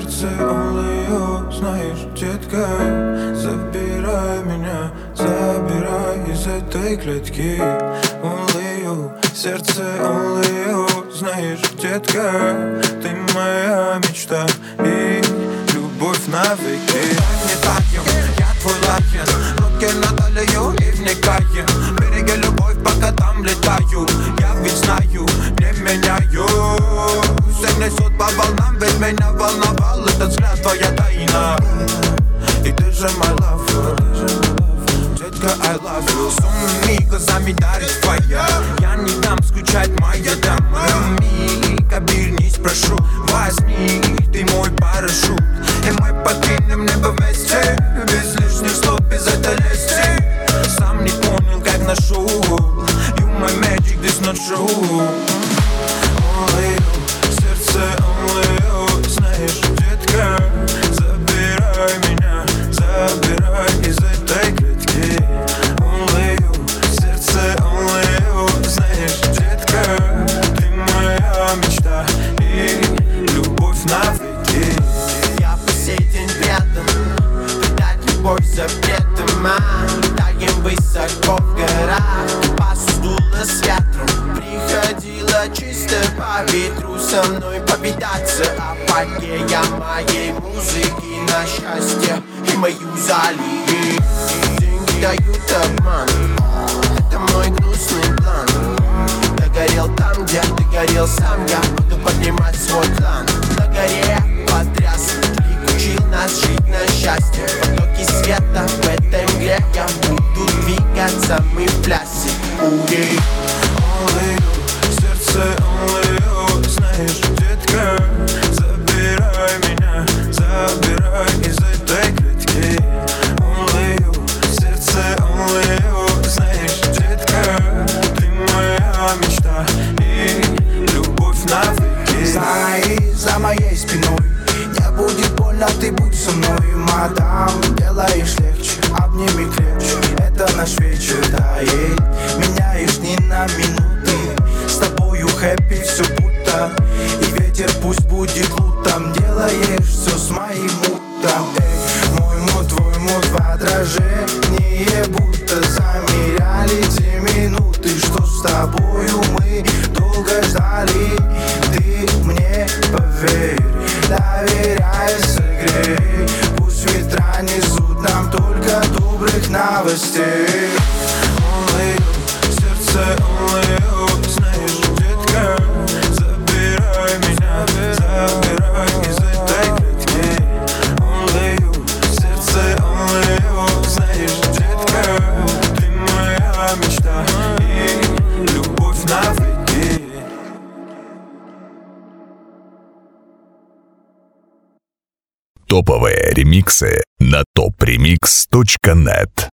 сердце only you. Знаешь, детка, забирай меня, забирай из этой клетки. Only you, сердце only you. Знаешь, детка, ты моя мечта и любовь навеки. Не таем, я твой лайен, руки на талию и вникаем. Береги любовь, пока там летаю. Я ведь знаю, не меняю. Все несет по волнам, ведь меня волновал этот взгляд, твоя тайна. И ты же my love, детка, I love you. С умными глазами дарит твоя. Я не дам скучать, моя дама. Миг, обернись, прошу, возьми, ты мой парашют. И мы покинем небо вместе, без лишних слов, без этой лести. Сам не понял, как нашел. You my magic, this not true. Only you, сердце only you. Знаешь, детка, забирай меня, забирай из этой клетки. Only you, сердце only you. Знаешь, детка, ты моя мечта и любовь навеки. Я по сей день рядом, питать любовь запретом. Летаем высоко в горах, пасу сдуло с ветром. Приходила чисто по ветру со мной повидаться. Апогея моей музыки на счастье и мою залили. Деньги дают обман, это мой гнусный план. Догорел там, где догорел сам я. Буду поднимать свой клан. На горе потряс, учил нас жить на счастье. Потоки света в этой мгле. Я буду двигаться, мы в плясе. Ури. Only you, сердце only you. Знаешь, детка, забирай меня, забирай из этой клетки. Only you, сердце only you. Знаешь, детка, ты моя мечта и любовь навеки. Знай, за моей спиной не будет больно, ты будь со мной. Мадам, делаешь легче, обними крепче. Это наш вечер, тает, меняешь дни на минуты. С тобою хэппи все будто, и ветер пусть будет лутом. Делаешь все с моим мутом. Эй, мой мут, твой мут в отражении, будто замеряли те минуты, что с тобою мы долго ждали. Ты мне поверь, доверяй, согрей. Пусть ветра несут нам только добрых новостей. Only you, сердце only you. Знаешь, детка, забирай меня, забирай из этой клетки. Only you, сердце only you. Знаешь, детка, ты моя мечта и любовь навеки. Топовые ремиксы на topremix.net.